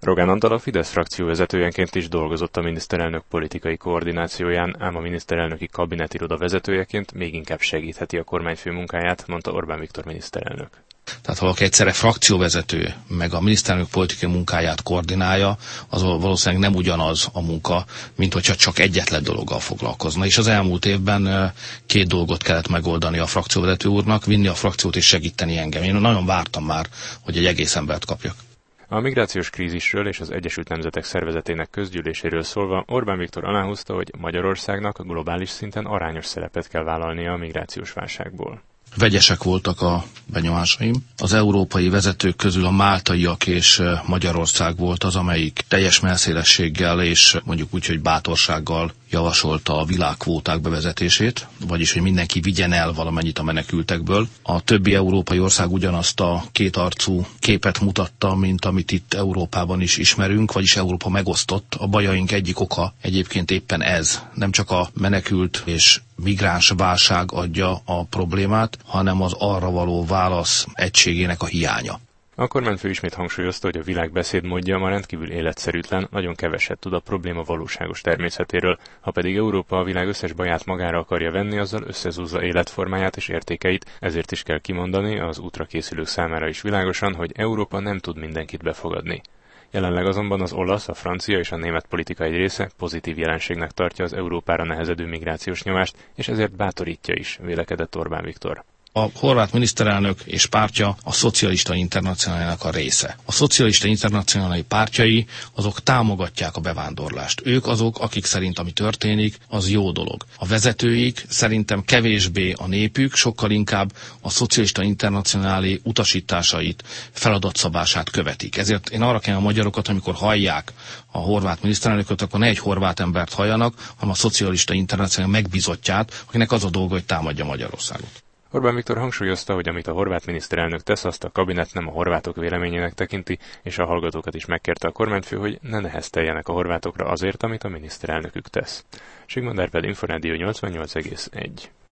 Rogán Antal a Fidesz frakció vezetőjeként is dolgozott a miniszterelnök politikai koordinációján, ám a miniszterelnöki kabinetiroda vezetőjeként még inkább segítheti a kormányfő munkáját, mondta Orbán Viktor miniszterelnök. Tehát ha valaki egyszerre frakcióvezető, meg a miniszterelnök politikai munkáját koordinálja, az valószínűleg nem ugyanaz a munka, mint hogyha csak egyetlen dologgal foglalkozna. És az elmúlt évben két dolgot kellett megoldani a frakcióvezető úrnak, vinni a frakciót és segíteni engem. Én nagyon vártam már, hogy egy egész embert kapjak. A migrációs krízisről és az Egyesült Nemzetek Szervezetének közgyűléséről szólva Orbán Viktor aláhúzta, hogy Magyarországnak globális szinten arányos szerepet kell vállalnia a migrációs válságból. Vegyesek voltak a benyomásaim. Az európai vezetők közül a máltaiak és Magyarország volt az, amelyik teljes mellszélességgel és mondjuk úgy, hogy bátorsággal javasolta a világkvóták bevezetését, vagyis, hogy mindenki vigyen el valamennyit a menekültekből. A többi európai ország ugyanazt a kétarcú képet mutatta, mint amit itt Európában is ismerünk, vagyis Európa megosztott. A bajaink egyik oka egyébként éppen ez. Nem csak a menekült és migráns válság adja a problémát, hanem az arra való válasz egységének a hiánya. A kormányfő ismét hangsúlyozta, hogy a világ beszédmódja ma rendkívül életszerűtlen, nagyon keveset tud a probléma valóságos természetéről, ha pedig Európa a világ összes baját magára akarja venni, azzal összezúzza életformáját és értékeit, ezért is kell kimondani az útra készülők számára is világosan, hogy Európa nem tud mindenkit befogadni. Jelenleg azonban az olasz, a francia és a német politika egy része pozitív jelenségnek tartja az Európára nehezedő migrációs nyomást, és ezért bátorítja is, vélekedett Orbán Viktor. A horvát miniszterelnök és pártja a Szocialista Internacionálának a része. A Szocialista Internacionális pártjai azok támogatják a bevándorlást. Ők azok, akik szerint ami történik, az jó dolog. A vezetőik szerintem kevésbé a népük, sokkal inkább a Szocialista Internacionális utasításait, feladatszabását követik. Ezért én arra kérem a magyarokat, amikor hallják a horvát miniszterelnököt, akkor ne egy horvát embert halljanak, hanem a Szocialista Internacionális megbízottját, akinek az a dolga, hogy támadja Magyarországot. Orbán Viktor hangsúlyozta, hogy amit a horvát miniszterelnök tesz, azt a kabinet nem a horvátok véleményének tekinti, és a hallgatókat is megkérte a kormányfő, hogy ne nehezteljenek a horvátokra azért, amit a miniszterelnökük tesz. Sigmund Árpád, Inforádió 88,1.